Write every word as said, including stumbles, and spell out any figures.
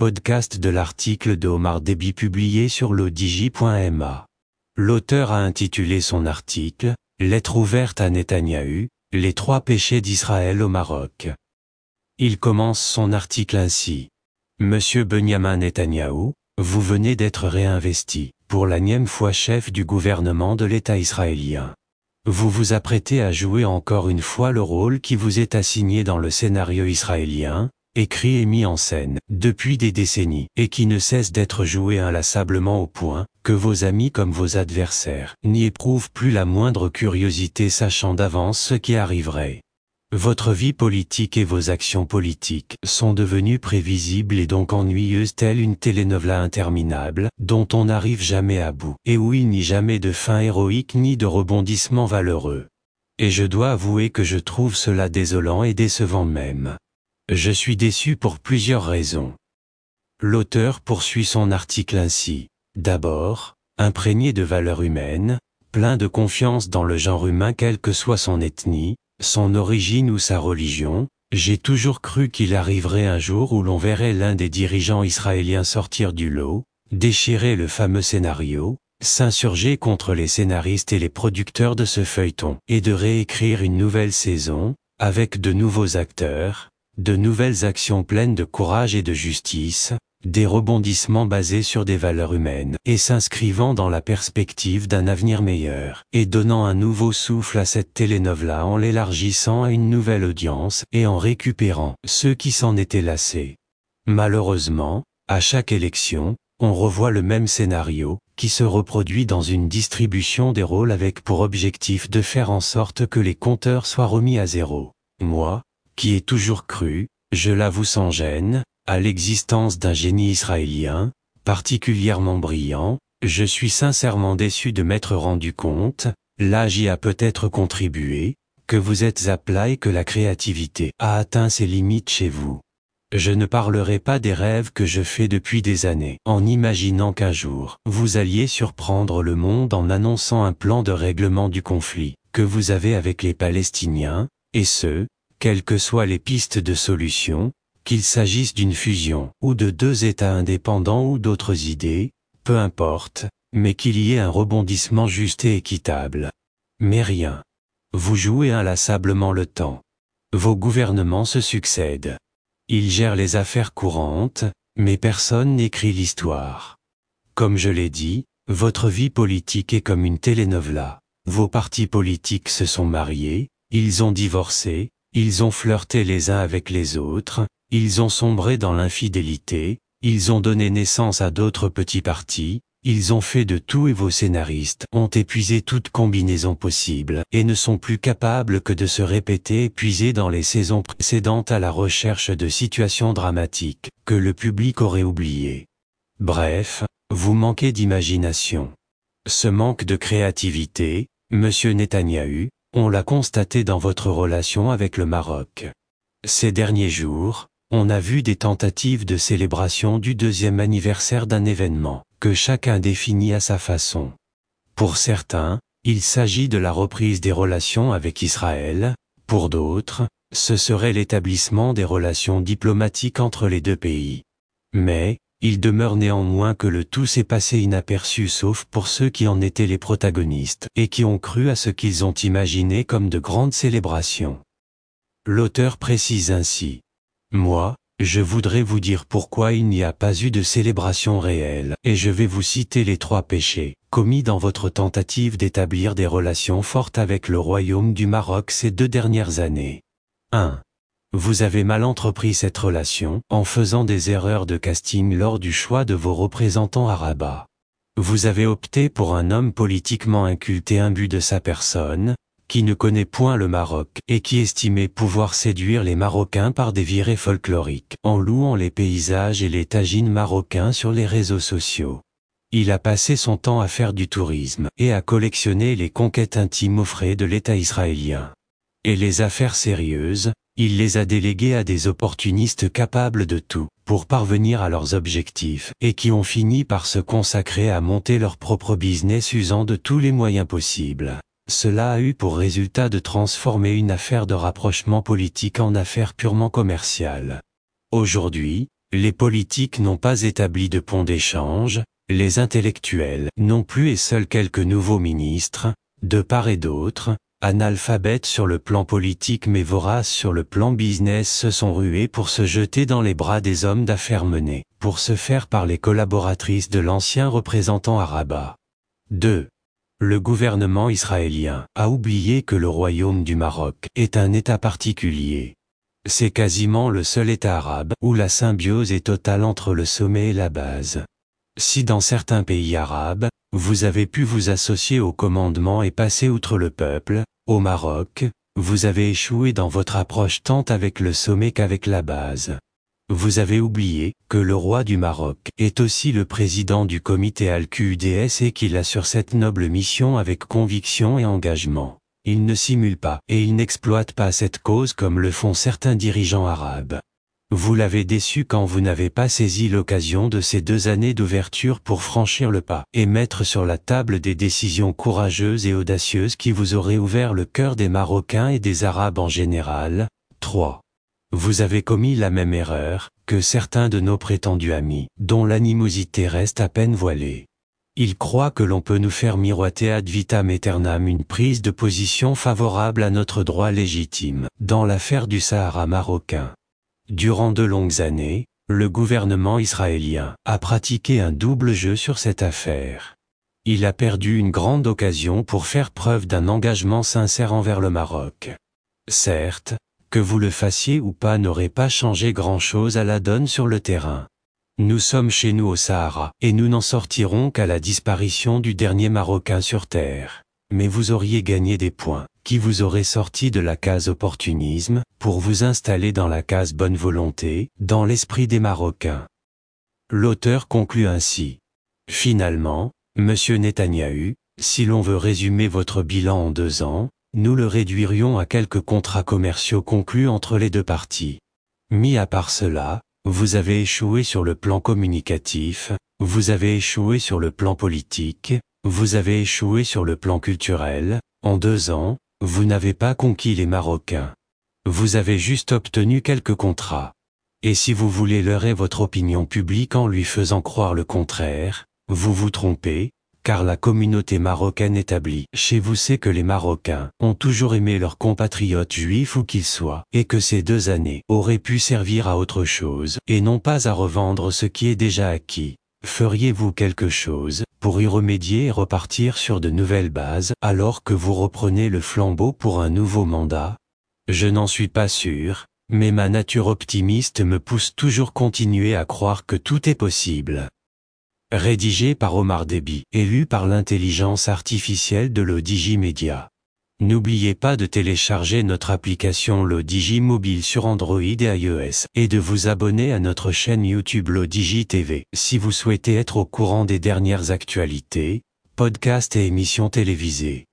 podcast de l'article de Omar Deby publié sur l'Odigi point m a. L'auteur a intitulé son article « Lettre ouverte à Netanyahou, les trois péchés d'Israël au Maroc ». Il commence son article ainsi. Monsieur Benyamin Netanyahou, vous venez d'être réinvesti, pour la nième fois chef du gouvernement de l'État israélien. Vous vous apprêtez à jouer encore une fois le rôle qui vous est assigné dans le scénario israélien, écrit et mis en scène, depuis des décennies, et qui ne cesse d'être joué inlassablement au point, que vos amis comme vos adversaires, n'y éprouvent plus la moindre curiosité sachant d'avance ce qui arriverait. Votre vie politique et vos actions politiques sont devenues prévisibles et donc ennuyeuses telles une telenovela interminable, dont on n'arrive jamais à bout, et où il n'y a jamais de fin héroïque ni de rebondissement valeureux. Et je dois avouer que je trouve cela désolant et décevant même. Je suis déçu pour plusieurs raisons. L'auteur poursuit son article ainsi. D'abord, imprégné de valeurs humaines, plein de confiance dans le genre humain quelle que soit son ethnie, son origine ou sa religion, j'ai toujours cru qu'il arriverait un jour où l'on verrait l'un des dirigeants israéliens sortir du lot, déchirer le fameux scénario, s'insurger contre les scénaristes et les producteurs de ce feuilleton, et de réécrire une nouvelle saison, avec de nouveaux acteurs, de nouvelles actions pleines de courage et de justice, des rebondissements basés sur des valeurs humaines, et s'inscrivant dans la perspective d'un avenir meilleur, et donnant un nouveau souffle à cette telenovela en l'élargissant à une nouvelle audience, et en récupérant ceux qui s'en étaient lassés. Malheureusement, à chaque élection, on revoit le même scénario, qui se reproduit dans une distribution des rôles avec pour objectif de faire en sorte que les compteurs soient remis à zéro. Moi, qui ai toujours cru, je l'avoue sans gêne, à l'existence d'un génie israélien, particulièrement brillant, je suis sincèrement déçu de m'être rendu compte, là j'y a peut-être contribué, que vous êtes à plat et que la créativité a atteint ses limites chez vous. Je ne parlerai pas des rêves que je fais depuis des années, en imaginant qu'un jour, vous alliez surprendre le monde en annonçant un plan de règlement du conflit, que vous avez avec les Palestiniens, et ce, quelles que soient les pistes de solution, qu'il s'agisse d'une fusion, ou de deux États indépendants ou d'autres idées, peu importe, mais qu'il y ait un rebondissement juste et équitable. Mais rien. Vous jouez inlassablement le temps. Vos gouvernements se succèdent. Ils gèrent les affaires courantes, mais personne n'écrit l'histoire. Comme je l'ai dit, votre vie politique est comme une telenovela. Vos partis politiques se sont mariés, ils ont divorcé, ils ont flirté les uns avec les autres, ils ont sombré dans l'infidélité, ils ont donné naissance à d'autres petits partis, ils ont fait de tout et vos scénaristes ont épuisé toute combinaison possible et ne sont plus capables que de se répéter épuisés dans les saisons précédentes à la recherche de situations dramatiques que le public aurait oubliées. Bref, vous manquez d'imagination. Ce manque de créativité, Monsieur Netanyahou, on l'a constaté dans votre relation avec le Maroc. Ces derniers jours, on a vu des tentatives de célébration du deuxième anniversaire d'un événement, que chacun définit à sa façon. Pour certains, il s'agit de la reprise des relations avec Israël, pour d'autres, ce serait l'établissement des relations diplomatiques entre les deux pays. Mais, il demeure néanmoins que le tout s'est passé inaperçu sauf pour ceux qui en étaient les protagonistes, et qui ont cru à ce qu'ils ont imaginé comme de grandes célébrations. L'auteur précise ainsi. Moi, je voudrais vous dire pourquoi il n'y a pas eu de célébration réelle, et je vais vous citer les trois péchés, commis dans votre tentative d'établir des relations fortes avec le royaume du Maroc ces deux dernières années. un. Vous avez mal entrepris cette relation, en faisant des erreurs de casting lors du choix de vos représentants à Rabat. Vous avez opté pour un homme politiquement inculté imbu de sa personne, qui ne connaît point le Maroc, et qui estimait pouvoir séduire les Marocains par des virées folkloriques, en louant les paysages et les tagines marocains sur les réseaux sociaux. Il a passé son temps à faire du tourisme, et à collectionner les conquêtes intimes aux frais de l'État israélien. Et les affaires sérieuses, il les a déléguées à des opportunistes capables de tout, pour parvenir à leurs objectifs, et qui ont fini par se consacrer à monter leur propre business usant de tous les moyens possibles. Cela a eu pour résultat de transformer une affaire de rapprochement politique en affaire purement commerciale. Aujourd'hui, Les politiques n'ont pas établi de pont d'échange, les intellectuels non plus et seuls quelques nouveaux ministres, de part et d'autre, analphabètes sur le plan politique mais voraces sur le plan business se sont rués pour se jeter dans les bras des hommes d'affaires menés, pour se faire par les collaboratrices de l'ancien représentant à Rabat. deux. Le gouvernement israélien a oublié que le royaume du Maroc est un État particulier. C'est quasiment le seul État arabe où la symbiose est totale entre le sommet et la base. Si dans certains pays arabes, vous avez pu vous associer au commandement et passer outre le peuple, au Maroc, vous avez échoué dans votre approche tant avec le sommet qu'avec la base. Vous avez oublié que le roi du Maroc est aussi le président du comité Al-Q D S et qu'il assure cette noble mission avec conviction et engagement. Il ne simule pas et il n'exploite pas cette cause comme le font certains dirigeants arabes. Vous l'avez déçu quand vous n'avez pas saisi l'occasion de ces deux années d'ouverture pour franchir le pas et mettre sur la table des décisions courageuses et audacieuses qui vous auraient ouvert le cœur des Marocains et des Arabes en général. trois. Vous avez commis la même erreur que certains de nos prétendus amis, dont l'animosité reste à peine voilée. Ils croient que l'on peut nous faire miroiter ad vitam aeternam une prise de position favorable à notre droit légitime, dans l'affaire du Sahara marocain. Durant de longues années, le gouvernement israélien a pratiqué un double jeu sur cette affaire. Il a perdu une grande occasion pour faire preuve d'un engagement sincère envers le Maroc. Certes, que vous le fassiez ou pas n'aurait pas changé grand-chose à la donne sur le terrain. Nous sommes chez nous au Sahara, et nous n'en sortirons qu'à la disparition du dernier Marocain sur terre. Mais vous auriez gagné des points, qui vous auraient sorti de la case opportunisme, pour vous installer dans la case bonne volonté, dans l'esprit des Marocains. L'auteur conclut ainsi. Finalement, Monsieur Netanyahou, si l'on veut résumer votre bilan en deux ans, nous le réduirions à quelques contrats commerciaux conclus entre les deux parties. Mis à part cela, vous avez échoué sur le plan communicatif, vous avez échoué sur le plan politique, vous avez échoué sur le plan culturel. En deux ans, vous n'avez pas conquis les Marocains. Vous avez juste obtenu quelques contrats. Et si vous voulez leurrer votre opinion publique en lui faisant croire le contraire, vous vous trompez, car la communauté marocaine établie chez vous sait que les Marocains ont toujours aimé leurs compatriotes juifs où qu'ils soient, et que ces deux années auraient pu servir à autre chose, et non pas à revendre ce qui est déjà acquis. Feriez-vous quelque chose pour y remédier et repartir sur de nouvelles bases, alors que vous reprenez le flambeau pour un nouveau mandat? Je n'en suis pas sûr, mais ma nature optimiste me pousse toujours continuer à croire que tout est possible. Rédigé par Omar Deby et lu par l'intelligence artificielle de l'Odigi Media. N'oubliez pas de télécharger notre application l'Odigi Mobile sur Android et iOS et de vous abonner à notre chaîne YouTube l'Odigi T V si vous souhaitez être au courant des dernières actualités, podcasts et émissions télévisées.